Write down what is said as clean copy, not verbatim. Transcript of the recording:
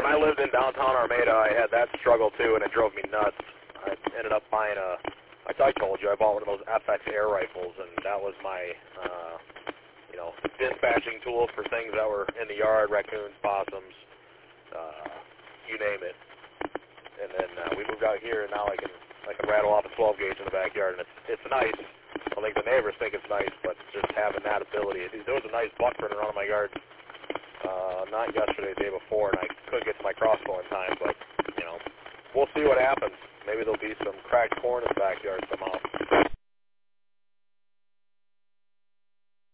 when I lived in downtown Armada, I had that struggle too, and it drove me nuts. I ended up buying like I told you, I bought one of those FX air rifles, and that was my, dispatching tool for things that were in the yard, raccoons, possums, you name it. And then we moved out here, and now I can rattle off a 12 gauge in the backyard, and it's nice. I think the neighbors think it's nice, but just having that ability. There was a nice buck running around in my yard, not yesterday, the day before, and I couldn't get to my crossbow in time, but, we'll see what happens. Maybe there'll be some cracked corn in the backyard somehow.